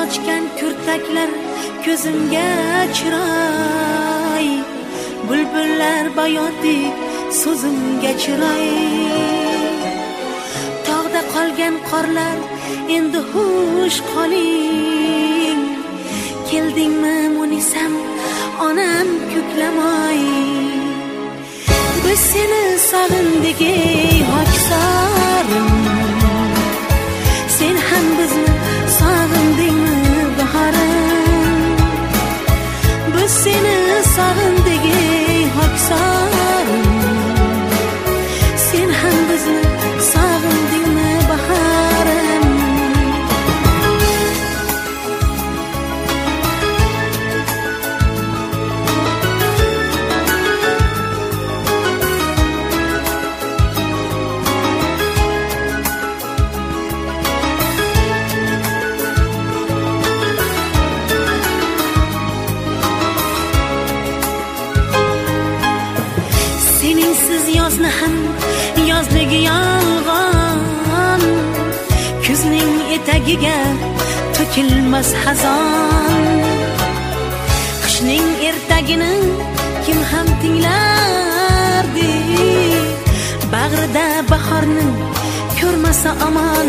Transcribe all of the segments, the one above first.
sochgan kurtaklar ko'zimga chiroy, bulbullar bayotdek so'zimga chiroy. Tog'da qolgan qorlar endi xush qoling, keldingmi Munisam onam ko'klamoy. Biz seni sog'indik ey Hokisorim, sen ham bizni sog'indingmi bahorim. Biz seni sog'indik ey Hokisorim, sen ham bizni sog'indingmi bahorim. Yozni ham yozligi yolg'on, kuzning etagiga to'kilmas xazon. Qishning ertagini kim ham tinglardi, bag'rida bahorni ko'rmasa omon.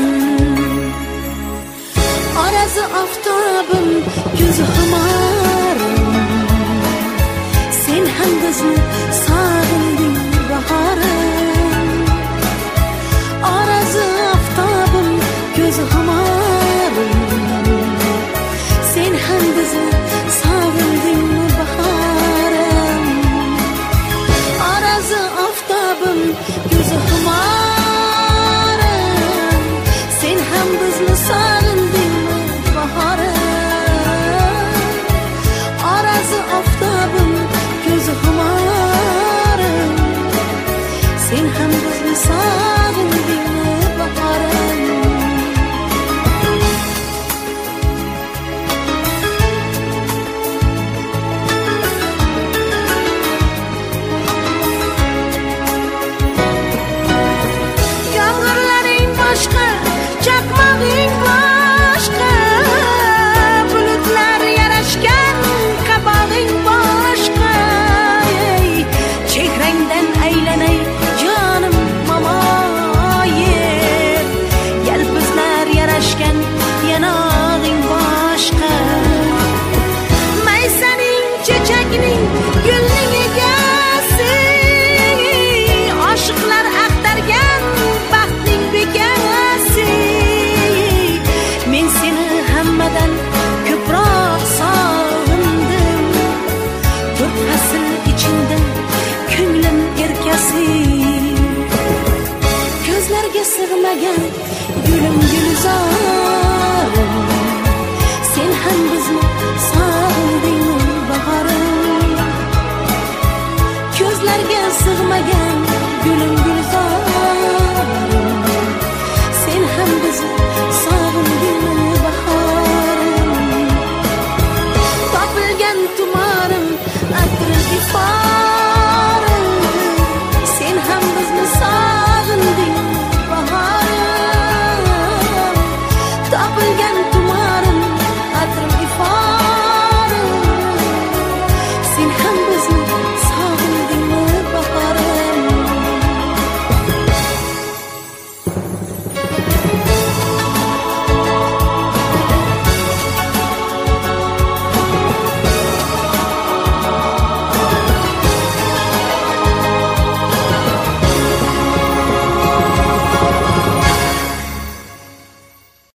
Orazi oftobim, ko'zi xumorim, sen ham bizni sog'inding bahorim. Orazi oftobim, ko'zi xumorim, sen ham bizni sog'indingmi bahorim. Orazi oftobim, ko'zi xumorim, sen ham bizni sog'indingmi bahorim. Orazi oftobim, ko'zi xumorim, sen ham bizni sog'indingmi bahorim. Yomg'irlaring boshqa, chaqmog'ing boshqa, bulutlar yarashgan qabog'ing boshqa. Chehrangdan aylanay jonim momoyim, yalpizlar yarashgan yanog'ing boshqa. Maysaning, chechakning, gulning egasi, oshiqlar axtargan baxtning bekasi. Men seni hammadan ko'proq sog'indim, 4 fasl ichingda ko'nglim erkasi. Ko'zlarga sig'magan gulim gulzorim, sen ham bizni sog'indingmi bahorim. Ko'zlarga sig'magan